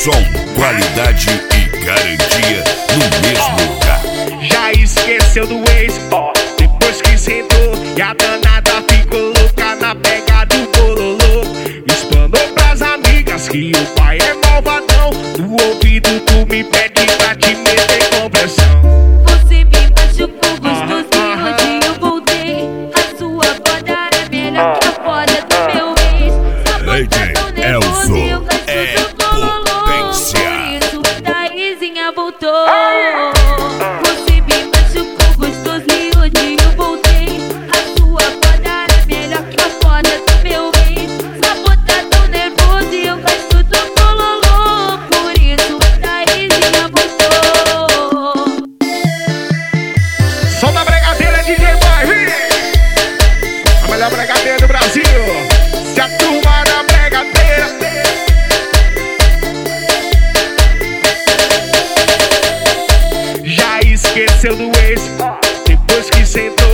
som, qualidade e garantia no mesmo lugar. Já esqueceu do ex, ó, depois que sentou e a danada ficou louca na pega do bololô. Espanou pras amigas que o pai é malvadão. No ouvido tu me pede pra te meter com pressão. Você me machucou gostoso e hoje eu voltei. A sua foda é melhor que a foda do meu ex. DJ Elzo é potência. Por isso Taizinha voltou. Você me machucou gostoso e hoje eu voltei. A sua foda é melhor que a foda do meu ex. Sabotadão nervoso e eu gosto do bololô. Por isso Taizinha voltou. Solta a bregadeira, DJ Boy, a melhor bregadeira do Brasil. Se a turma da bregadeira já esqueceu do ex, depois que sentou